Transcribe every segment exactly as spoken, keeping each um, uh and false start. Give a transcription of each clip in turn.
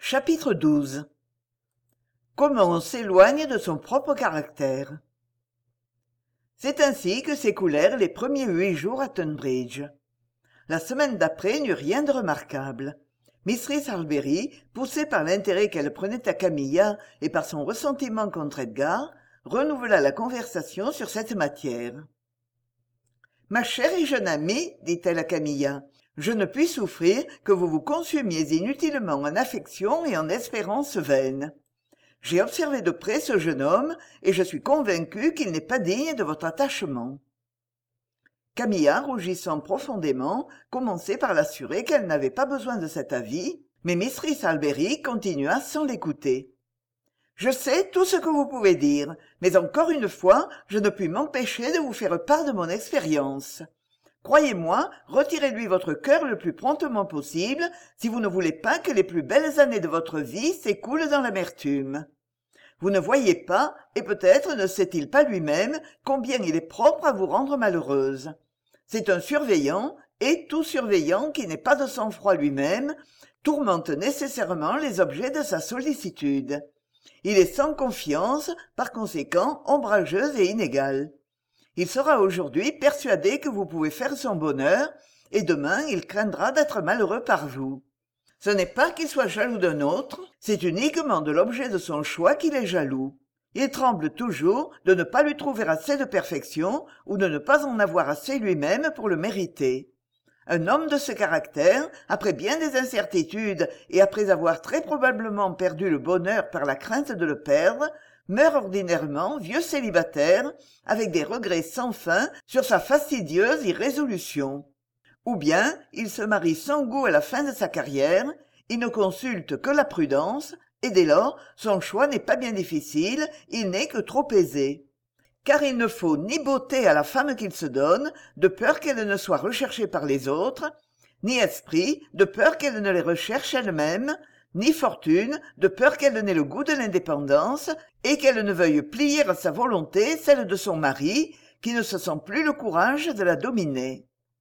Chapitre douze. Comment on s'éloigne de son propre caractère. C'est ainsi que s'écoulèrent les premiers huit jours à Tunbridge. La semaine d'après n'eut rien de remarquable. Mistress Harlberry, poussée par l'intérêt qu'elle prenait à Camilla et par son ressentiment contre Edgar, renouvela la conversation sur cette matière. « Ma chère et jeune amie, dit-elle à Camilla, je ne puis souffrir que vous vous consumiez inutilement en affections et en espérances vaines. J'ai observé de près ce jeune homme et je suis convaincue qu'il n'est pas digne de votre attachement. » Camilla, rougissant profondément, commençait par l'assurer qu'elle n'avait pas besoin de cet avis, mais mistress Harlberry continua sans l'écouter. « Je sais tout ce que vous pouvez dire, mais encore une fois, je ne puis m'empêcher de vous faire part de mon expérience. Croyez-moi, retirez-lui votre cœur le plus promptement possible si vous ne voulez pas que les plus belles années de votre vie s'écoulent dans l'amertume. Vous ne voyez pas, et peut-être ne sait-il pas lui-même, combien il est propre à vous rendre malheureuse. C'est un surveillant, et tout surveillant qui n'est pas de sang-froid lui-même, tourmente nécessairement les objets de sa sollicitude. Il est sans confiance, par conséquent ombrageux et inégal. Il sera aujourd'hui persuadé que vous pouvez faire son bonheur, et demain il craindra d'être malheureux par vous. Ce n'est pas qu'il soit jaloux d'un autre, c'est uniquement de l'objet de son choix qu'il est jaloux. Il tremble toujours de ne pas lui trouver assez de perfection ou de ne pas en avoir assez lui-même pour le mériter. Un homme de ce caractère, après bien des incertitudes et après avoir très probablement perdu le bonheur par la crainte de le perdre, meurt ordinairement vieux célibataire, avec des regrets sans fin sur sa fastidieuse irrésolution. Ou bien il se marie sans goût à la fin de sa carrière, il ne consulte que la prudence, et dès lors son choix n'est pas bien difficile, il n'est que trop aisé. Car il ne faut ni beauté à la femme qu'il se donne, de peur qu'elle ne soit recherchée par les autres, ni esprit, de peur qu'elle ne les recherche elle-même, ni fortune, de peur qu'elle n'ait le goût de l'indépendance, et qu'elle ne veuille plier à sa volonté celle de son mari, qui ne se sent plus le courage de la dominer.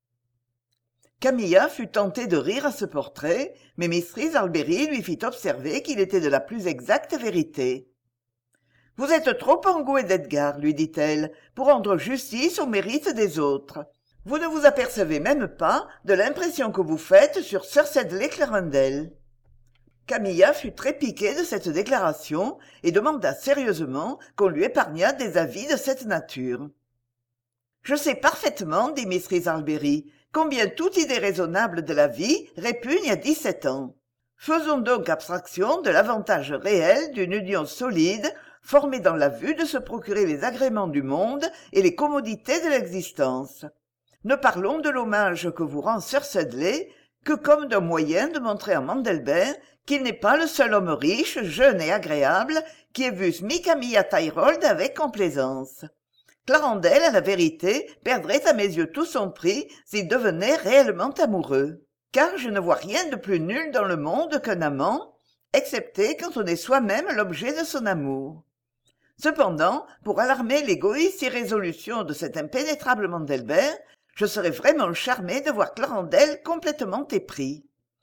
Camilla fut tentée de rire à ce portrait, mais mistress Harlberry lui fit observer qu'il était de la plus exacte vérité. « Vous êtes trop engoué d'Edgar, lui dit-elle, pour rendre justice au mérite des autres. Vous ne vous apercevez même pas de l'impression que vous faites sur Sir Sedley Clarendel. » Camilla fut très piquée de cette déclaration et demanda sérieusement qu'on lui épargnât des avis de cette nature. « Je sais parfaitement, dit mistress Harlberry, combien toute idée raisonnable de la vie répugne à dix-sept ans. Faisons donc abstraction de l'avantage réel d'une union solide, formée dans la vue de se procurer les agréments du monde et les commodités de l'existence. Ne parlons de l'hommage que vous rend Sir Sedley que comme d'un moyen de montrer à Mandelbert qu'il n'est pas le seul homme riche, jeune et agréable qui ait vu Smicamilla Thyrhold avec complaisance. Clarendel, à la vérité, perdrait à mes yeux tout son prix s'il devenait réellement amoureux. Car je ne vois rien de plus nul dans le monde qu'un amant, excepté quand on est soi-même l'objet de son amour. Cependant, pour alarmer l'égoïste irrésolution de cet impénétrable Mandelbert, je serais vraiment charmée de voir Clarendel complètement épris.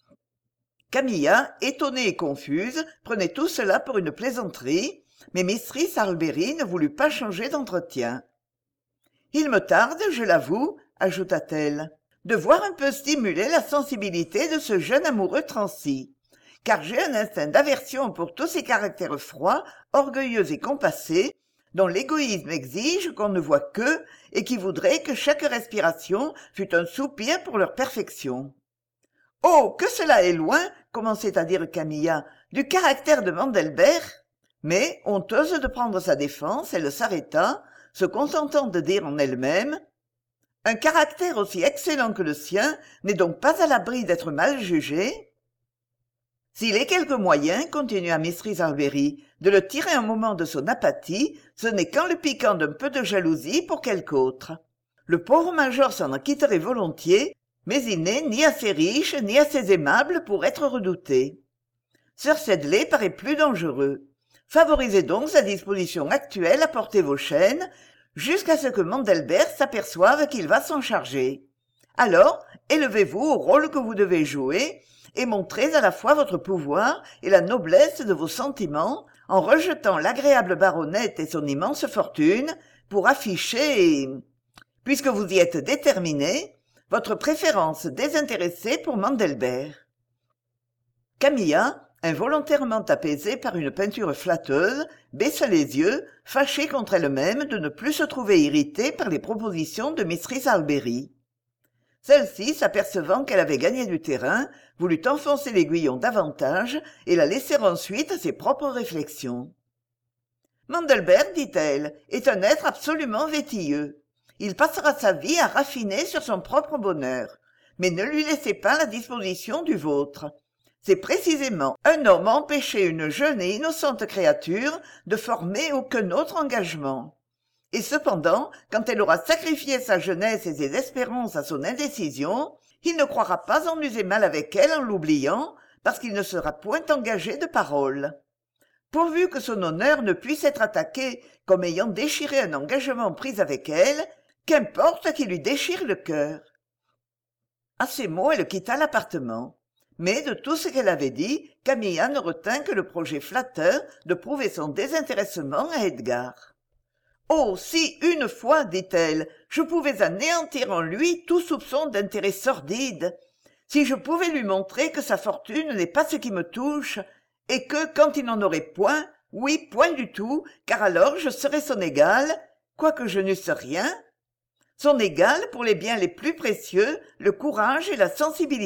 Camilla, étonnée et confuse, prenait tout cela pour une plaisanterie, mais mistress Harlberry ne voulut pas changer d'entretien. « Il me tarde, je l'avoue, ajouta-t-elle, de voir un peu stimuler la sensibilité de ce jeune amoureux transi, car j'ai un instinct d'aversion pour tous ces caractères froids, orgueilleux et compassés, dont l'égoïsme exige qu'on ne voit qu'eux et qui voudraient que chaque respiration fût un soupir pour leur perfection. « Oh, que cela est loin, commençait à dire Camilla, du caractère de Mandelbert !» Mais, honteuse de prendre sa défense, elle s'arrêta, se contentant de dire en elle-même « Un caractère aussi excellent que le sien n'est donc pas à l'abri d'être mal jugé ?» S'il est quelque moyen, continua mistress Harlberry, de le tirer un moment de son apathie, ce n'est qu'en le piquant d'un peu de jalousie pour quelque autre. Le pauvre major s'en acquitterait volontiers, mais il n'est ni assez riche ni assez aimable pour être redouté. Sir Sedley paraît plus dangereux. Favorisez donc sa disposition actuelle à porter vos chaînes, jusqu'à ce que Mandelbert s'aperçoive qu'il va s'en charger. Alors, élevez-vous au rôle que vous devez jouer, et montrez à la fois votre pouvoir et la noblesse de vos sentiments en rejetant l'agréable baronnet et son immense fortune pour afficher, puisque vous y êtes déterminé, votre préférence désintéressée pour Mandelbert. » Camilla, involontairement apaisée par une peinture flatteuse, baissa les yeux, fâchée contre elle-même de ne plus se trouver irritée par les propositions de mistress Harlberry. Celle-ci, s'apercevant qu'elle avait gagné du terrain, voulut enfoncer l'aiguillon davantage et la laisser ensuite à ses propres réflexions. « Mandelbert, dit-elle, est un être absolument vétilleux. Il passera sa vie à raffiner sur son propre bonheur, mais ne lui laissez pas la disposition du vôtre. C'est précisément un homme empêcher une jeune et innocente créature de former aucun autre engagement. Et cependant, quand elle aura sacrifié sa jeunesse et ses espérances à son indécision, il ne croira pas en user mal avec elle en l'oubliant, parce qu'il ne sera point engagé de parole. Pourvu que son honneur ne puisse être attaqué comme ayant déchiré un engagement pris avec elle, qu'importe qu'il lui déchire le cœur. » À ces mots, elle quitta l'appartement. Mais de tout ce qu'elle avait dit, Camilla ne retint que le projet flatteur de prouver son désintéressement à Edgar. « Oh, si, une fois, dit-elle, je pouvais anéantir en lui tout soupçon d'intérêt sordide, si je pouvais lui montrer que sa fortune n'est pas ce qui me touche, et que, quand il n'en aurait point, oui, point du tout, car alors je serais son égal, quoique je n'eusse rien, son égal pour les biens les plus précieux, le courage et la sensibilité. »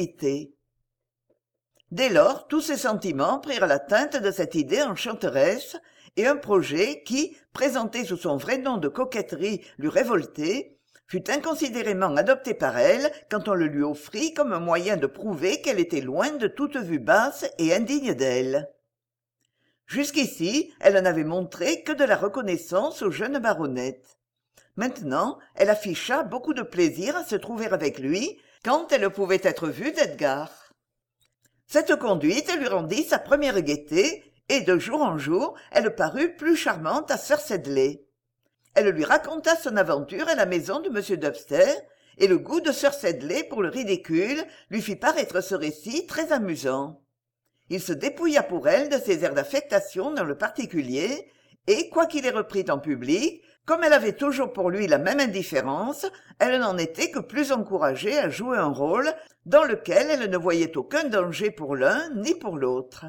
Dès lors, tous ses sentiments prirent la teinte de cette idée enchanteresse, et un projet qui, présenté sous son vrai nom de coquetterie, lui révoltait, fut inconsidérément adopté par elle quand on le lui offrit comme un moyen de prouver qu'elle était loin de toute vue basse et indigne d'elle. Jusqu'ici, elle n'avait montré que de la reconnaissance au jeune baronet. Maintenant, elle afficha beaucoup de plaisir à se trouver avec lui quand elle pouvait être vue d'Edgar. Cette conduite lui rendit sa première gaieté, et de jour en jour, elle parut plus charmante à Sir Sedley. Elle lui raconta son aventure à la maison de M. Dubster, et le goût de Sir Sedley pour le ridicule lui fit paraître ce récit très amusant. Il se dépouilla pour elle de ses airs d'affectation dans le particulier, et, quoiqu'il les reprît en public, comme elle avait toujours pour lui la même indifférence, elle n'en était que plus encouragée à jouer un rôle dans lequel elle ne voyait aucun danger pour l'un ni pour l'autre.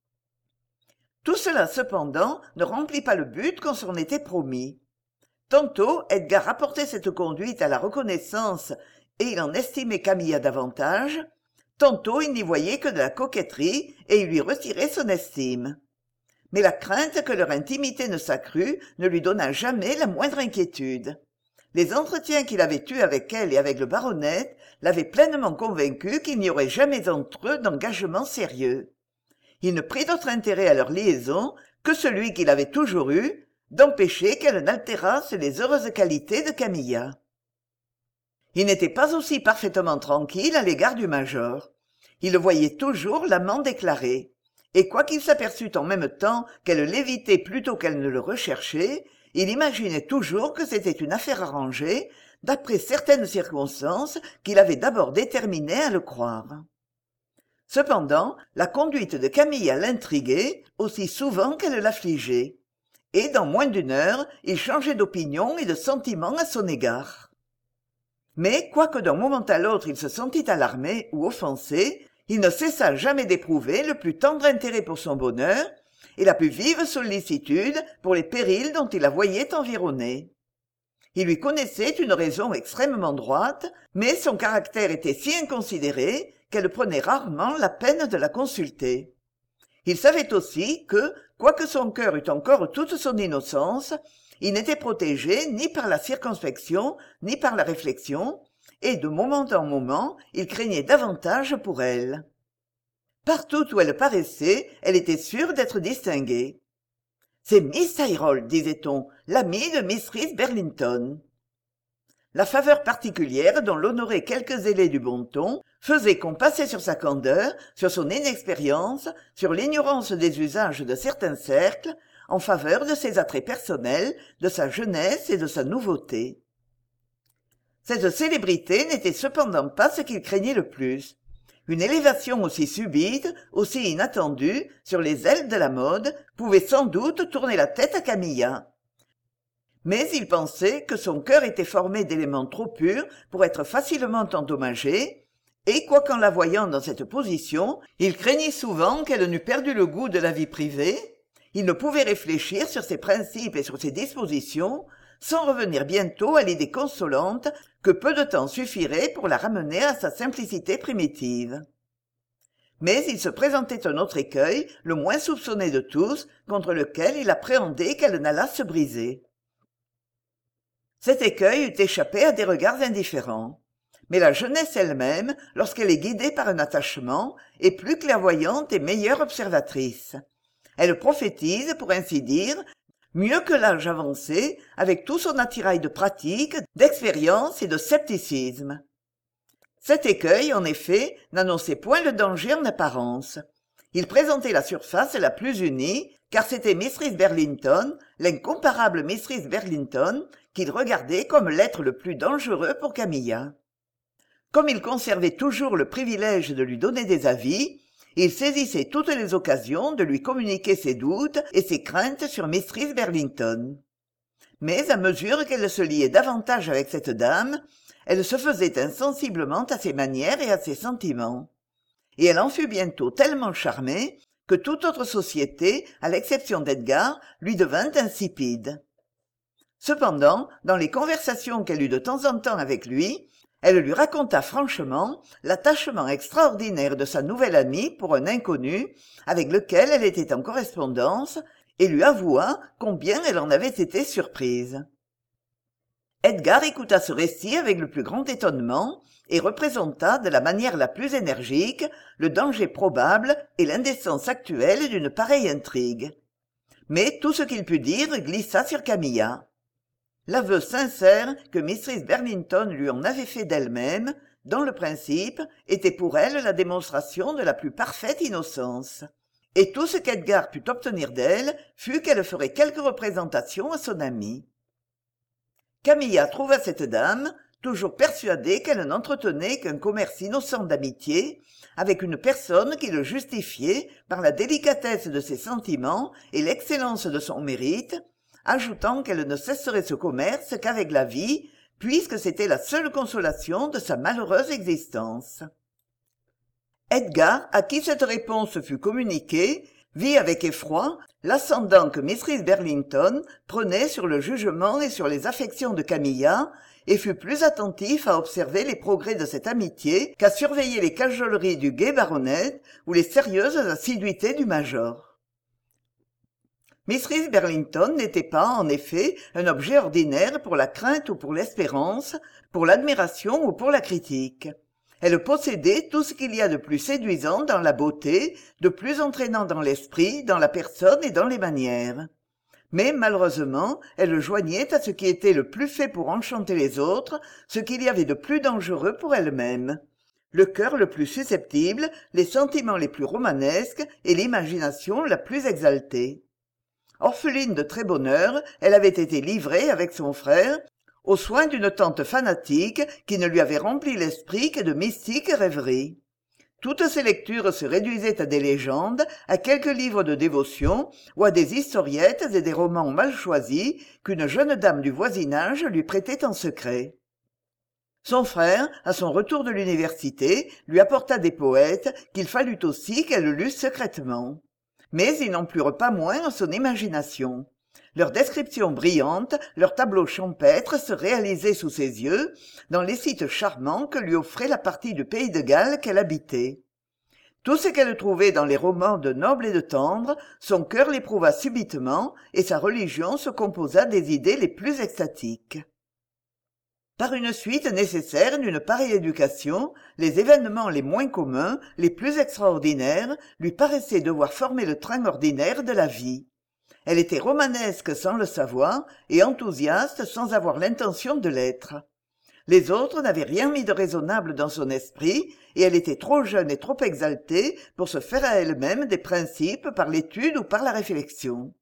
Tout cela, cependant, ne remplit pas le but qu'on s'en était promis. Tantôt, Edgar rapportait cette conduite à la reconnaissance et il en estimait Camilla davantage, tantôt il n'y voyait que de la coquetterie et il lui retirait son estime. Mais la crainte que leur intimité ne s'accrût ne lui donna jamais la moindre inquiétude. Les entretiens qu'il avait eus avec elle et avec le baronet l'avaient pleinement convaincu qu'il n'y aurait jamais entre eux d'engagement sérieux. Il ne prit d'autre intérêt à leur liaison que celui qu'il avait toujours eu, d'empêcher qu'elle n'altérasse les heureuses qualités de Camilla. Il n'était pas aussi parfaitement tranquille à l'égard du major. Il le voyait toujours l'amant déclaré. Et quoiqu'il s'aperçût en même temps qu'elle l'évitait plutôt qu'elle ne le recherchait, il imaginait toujours que c'était une affaire arrangée, d'après certaines circonstances qu'il avait d'abord déterminé à le croire. Cependant, la conduite de Camilla l'intriguait aussi souvent qu'elle l'affligeait, et dans moins d'une heure, il changeait d'opinion et de sentiment à son égard. Mais, quoique d'un moment à l'autre il se sentît alarmé ou offensé, il ne cessa jamais d'éprouver le plus tendre intérêt pour son bonheur et la plus vive sollicitude pour les périls dont il la voyait environnée. Il lui connaissait une raison extrêmement droite, mais son caractère était si inconsidéré qu'elle prenait rarement la peine de la consulter. Il savait aussi que, quoique son cœur eût encore toute son innocence, il n'était protégé ni par la circonspection ni par la réflexion, et de moment en moment il craignait davantage pour elle. Partout où elle paraissait, elle était sûre d'être distinguée. « C'est Miss Tyrrell, disait-on, l'amie de mistress Burlington. » La faveur particulière dont l'honoraient quelques zélés du bon ton faisait qu'on passait sur sa candeur, sur son inexpérience, sur l'ignorance des usages de certains cercles, en faveur de ses attraits personnels, de sa jeunesse et de sa nouveauté. Cette célébrité n'était cependant pas ce qu'il craignait le plus. Une élévation aussi subite, aussi inattendue, sur les ailes de la mode, pouvait sans doute tourner la tête à Camilla. Mais il pensait que son cœur était formé d'éléments trop purs pour être facilement endommagés, et quoiqu'en la voyant dans cette position, il craignit souvent qu'elle n'eût perdu le goût de la vie privée, il ne pouvait réfléchir sur ses principes et sur ses dispositions, sans revenir bientôt à l'idée consolante que peu de temps suffirait pour la ramener à sa simplicité primitive. Mais il se présentait un autre écueil, le moins soupçonné de tous, contre lequel il appréhendait qu'elle n'allât se briser. Cet écueil eût échappé à des regards indifférents. Mais la jeunesse elle-même, lorsqu'elle est guidée par un attachement, est plus clairvoyante et meilleure observatrice. Elle prophétise, pour ainsi dire, mieux que l'âge avancé, avec tout son attirail de pratique, d'expérience et de scepticisme. Cet écueil, en effet, n'annonçait point le danger en apparence. Il présentait la surface la plus unie, car c'était Mistress Burlington, l'incomparable Mistress Burlington, qu'il regardait comme l'être le plus dangereux pour Camilla. Comme il conservait toujours le privilège de lui donner des avis, il saisissait toutes les occasions de lui communiquer ses doutes et ses craintes sur Mistress Burlington. Mais à mesure qu'elle se liait davantage avec cette dame, elle se faisait insensiblement à ses manières et à ses sentiments. Et elle en fut bientôt tellement charmée que toute autre société, à l'exception d'Edgar, lui devint insipide. Cependant, dans les conversations qu'elle eut de temps en temps avec lui, elle lui raconta franchement l'attachement extraordinaire de sa nouvelle amie pour un inconnu avec lequel elle était en correspondance et lui avoua combien elle en avait été surprise. Edgar écouta ce récit avec le plus grand étonnement et représenta de la manière la plus énergique le danger probable et l'indécence actuelle d'une pareille intrigue. Mais tout ce qu'il put dire glissa sur Camilla. L'aveu sincère que Mistress Burlington lui en avait fait d'elle-même, dans le principe, était pour elle la démonstration de la plus parfaite innocence. Et tout ce qu'Edgar put obtenir d'elle fut qu'elle ferait quelque représentation à son amie. Camilla trouva cette dame, toujours persuadée qu'elle n'entretenait qu'un commerce innocent d'amitié, avec une personne qui le justifiait par la délicatesse de ses sentiments et l'excellence de son mérite, ajoutant qu'elle ne cesserait ce commerce qu'avec la vie, puisque c'était la seule consolation de sa malheureuse existence. Edgar, à qui cette réponse fut communiquée, vit avec effroi l'ascendant que Mistress Burlington prenait sur le jugement et sur les affections de Camilla, et fut plus attentif à observer les progrès de cette amitié qu'à surveiller les cajoleries du gai baronet ou les sérieuses assiduités du major. Mistress Burlington n'était pas, en effet, un objet ordinaire pour la crainte ou pour l'espérance, pour l'admiration ou pour la critique. Elle possédait tout ce qu'il y a de plus séduisant dans la beauté, de plus entraînant dans l'esprit, dans la personne et dans les manières. Mais malheureusement, elle joignait à ce qui était le plus fait pour enchanter les autres, ce qu'il y avait de plus dangereux pour elle-même. Le cœur le plus susceptible, les sentiments les plus romanesques et l'imagination la plus exaltée. Orpheline de très bonne heure, elle avait été livrée, avec son frère, aux soins d'une tante fanatique qui ne lui avait rempli l'esprit que de mystiques rêveries. Toutes ses lectures se réduisaient à des légendes, à quelques livres de dévotion ou à des historiettes et des romans mal choisis qu'une jeune dame du voisinage lui prêtait en secret. Son frère, à son retour de l'université, lui apporta des poètes qu'il fallut aussi qu'elle lût secrètement. Mais ils n'en plurent pas moins à son imagination. Leurs descriptions brillantes, leurs tableaux champêtres se réalisaient sous ses yeux, dans les sites charmants que lui offrait la partie du pays de Galles qu'elle habitait. Tout ce qu'elle trouvait dans les romans de noble et de tendre, son cœur l'éprouva subitement, et sa religion se composa des idées les plus extatiques. Par une suite nécessaire d'une pareille éducation, les événements les moins communs, les plus extraordinaires, lui paraissaient devoir former le train ordinaire de la vie. Elle était romanesque sans le savoir, et enthousiaste sans avoir l'intention de l'être. Les autres n'avaient rien mis de raisonnable dans son esprit, et elle était trop jeune et trop exaltée pour se faire à elle-même des principes par l'étude ou par la réflexion.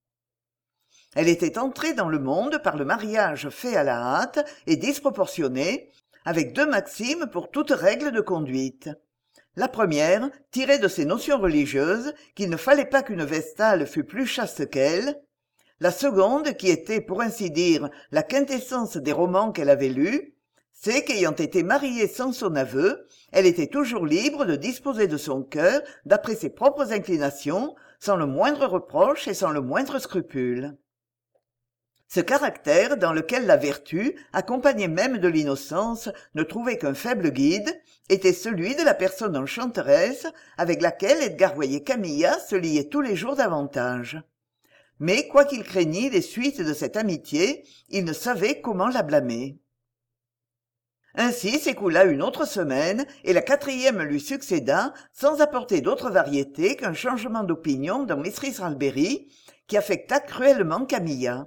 Elle était entrée dans le monde par le mariage fait à la hâte et disproportionné, avec deux maximes pour toute règle de conduite. La première, tirée de ses notions religieuses, qu'il ne fallait pas qu'une Vestale fût plus chaste qu'elle. La seconde, qui était, pour ainsi dire, la quintessence des romans qu'elle avait lus, c'est qu'ayant été mariée sans son aveu, elle était toujours libre de disposer de son cœur d'après ses propres inclinations, sans le moindre reproche et sans le moindre scrupule. Ce caractère, dans lequel la vertu, accompagnée même de l'innocence, ne trouvait qu'un faible guide, était celui de la personne enchanteresse avec laquelle Edgar voyait Camilla se lier tous les jours davantage. Mais, quoiqu'il craignît les suites de cette amitié, il ne savait comment la blâmer. Ainsi s'écoula une autre semaine, et la quatrième lui succéda, sans apporter d'autre variété qu'un changement d'opinion dans Mrs. Harlberry, qui affecta cruellement Camilla.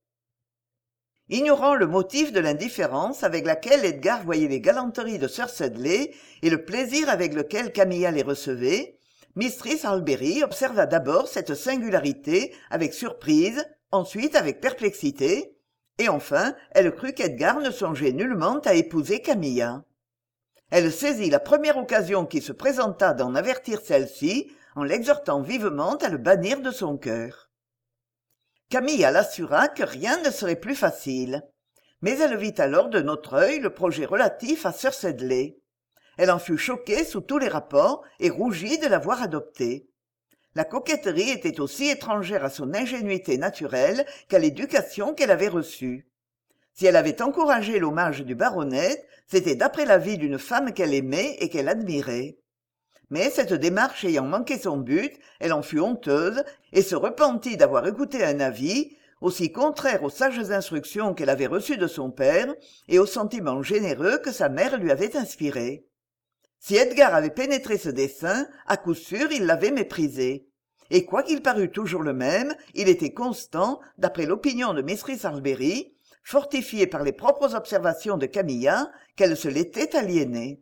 Ignorant le motif de l'indifférence avec laquelle Edgar voyait les galanteries de sir Sedley et le plaisir avec lequel Camilla les recevait, Mrs. Harlberry observa d'abord cette singularité avec surprise, ensuite avec perplexité, et enfin elle crut qu'Edgar ne songeait nullement à épouser Camilla. Elle saisit la première occasion qui se présenta d'en avertir celle-ci, en l'exhortant vivement à le bannir de son cœur. Camilla l'assura que rien ne serait plus facile, mais elle vit alors de notre œil le projet relatif à sir Sedley. Elle en fut choquée sous tous les rapports et rougit de l'avoir adopté. La coquetterie était aussi étrangère à son ingénuité naturelle qu'à l'éducation qu'elle avait reçue. Si elle avait encouragé l'hommage du baronet, c'était d'après l'avis d'une femme qu'elle aimait et qu'elle admirait. Mais cette démarche ayant manqué son but, elle en fut honteuse et se repentit d'avoir écouté un avis, aussi contraire aux sages instructions qu'elle avait reçues de son père et aux sentiments généreux que sa mère lui avait inspirés. Si Edgar avait pénétré ce dessein, à coup sûr il l'avait méprisé. Et quoiqu'il parût toujours le même, il était constant, d'après l'opinion de Mrs. Harlberry, fortifiée par les propres observations de Camilla, qu'elle se l'était aliéné.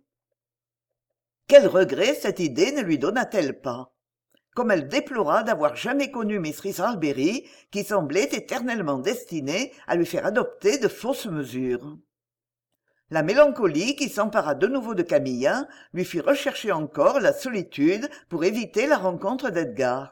Quel regret cette idée ne lui donna-t-elle pas? Comme elle déplora d'avoir jamais connu Mrs. Harlberry, qui semblait éternellement destinée à lui faire adopter de fausses mesures. La mélancolie qui s'empara de nouveau de Camilla lui fit rechercher encore la solitude pour éviter la rencontre d'Edgar.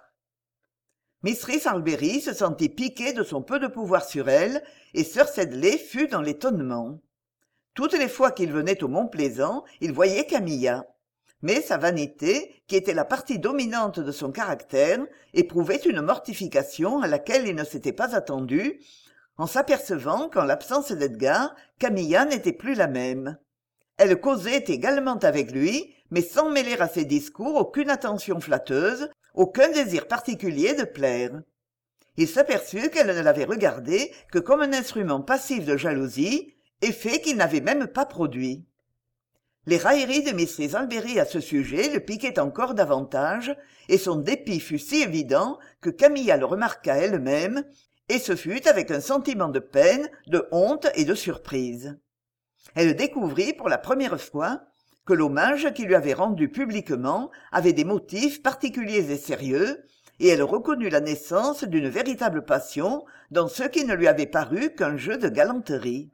Mrs. Harlberry se sentit piquée de son peu de pouvoir sur elle, et sir Sedley fut dans l'étonnement. Toutes les fois qu'il venait au Mont Plaisant, il voyait Camilla. Mais sa vanité, qui était la partie dominante de son caractère, éprouvait une mortification à laquelle il ne s'était pas attendu, en s'apercevant qu'en l'absence d'Edgar, Camilla n'était plus la même. Elle causait également avec lui, mais sans mêler à ses discours aucune attention flatteuse, aucun désir particulier de plaire. Il s'aperçut qu'elle ne l'avait regardé que comme un instrument passif de jalousie, effet qu'il n'avait même pas produit. Les railleries de Mrs. Harlberry à ce sujet le piquaient encore davantage, et son dépit fut si évident que Camilla le remarqua elle-même, et ce fut avec un sentiment de peine, de honte et de surprise. Elle découvrit pour la première fois que l'hommage qu'il lui avait rendu publiquement avait des motifs particuliers et sérieux, et elle reconnut la naissance d'une véritable passion dans ce qui ne lui avait paru qu'un jeu de galanterie.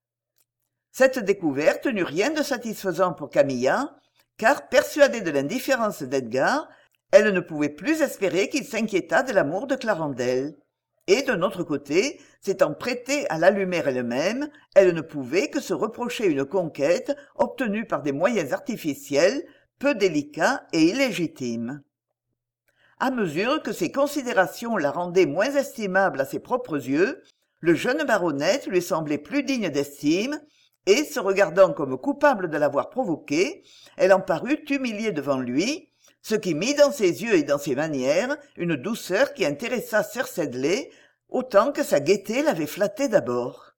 Cette découverte n'eut rien de satisfaisant pour Camilla, car, persuadée de l'indifférence d'Edgar, elle ne pouvait plus espérer qu'il s'inquiétât de l'amour de Clarendel. Et d'un autre côté, s'étant prêtée à l'allumer elle-même, elle ne pouvait que se reprocher une conquête obtenue par des moyens artificiels, peu délicats et illégitimes. À mesure que ces considérations la rendaient moins estimable à ses propres yeux, le jeune baronet lui semblait plus digne d'estime, et, se regardant comme coupable de l'avoir provoquée, elle en parut humiliée devant lui, ce qui mit dans ses yeux et dans ses manières une douceur qui intéressa sir Sedley autant que sa gaieté l'avait flatté d'abord.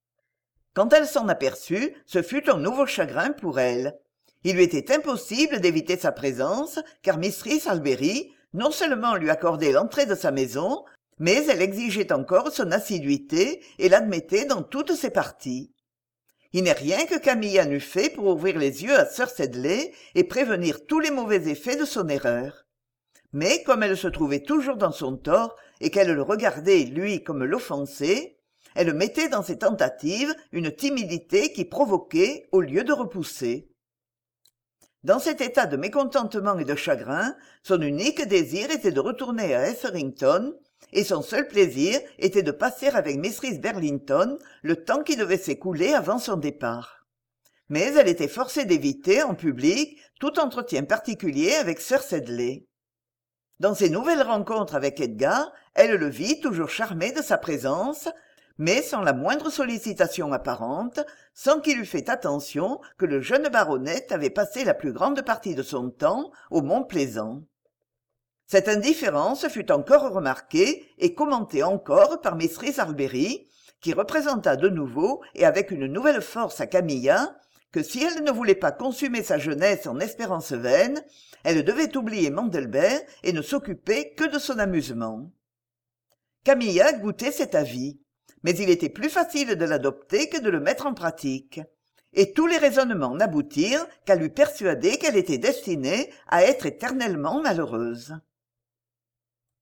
Quand elle s'en aperçut, ce fut un nouveau chagrin pour elle. Il lui était impossible d'éviter sa présence, car Mrs. Harlberry non seulement lui accordait l'entrée de sa maison, mais elle exigeait encore son assiduité et l'admettait dans toutes ses parties. Il n'est rien que Camilla n'eût fait pour ouvrir les yeux à sir Sedley et prévenir tous les mauvais effets de son erreur. Mais comme elle se trouvait toujours dans son tort et qu'elle le regardait, lui, comme l'offensait, Elle mettait dans ses tentatives une timidité qui provoquait au lieu de repousser. Dans cet état de mécontentement et de chagrin, son unique désir était de retourner à Etherington, et son seul plaisir était de passer avec Mrs Burlington le temps qui devait s'écouler avant son départ. Mais elle était forcée d'éviter, en public, tout entretien particulier avec sir Sedley. Dans ses nouvelles rencontres avec Edgar, elle le vit toujours charmé de sa présence, mais sans la moindre sollicitation apparente, sans qu'il eût fait attention que le jeune baronet avait passé la plus grande partie de son temps au Mont Plaisant. Cette indifférence fut encore remarquée et commentée encore par Mrs Harbury, qui représenta de nouveau et avec une nouvelle force à Camilla que si elle ne voulait pas consumer sa jeunesse en espérances vaines, elle devait oublier Mandelbert et ne s'occuper que de son amusement. Camilla goûtait cet avis, mais il était plus facile de l'adopter que de le mettre en pratique, et tous les raisonnements n'aboutirent qu'à lui persuader qu'elle était destinée à être éternellement malheureuse.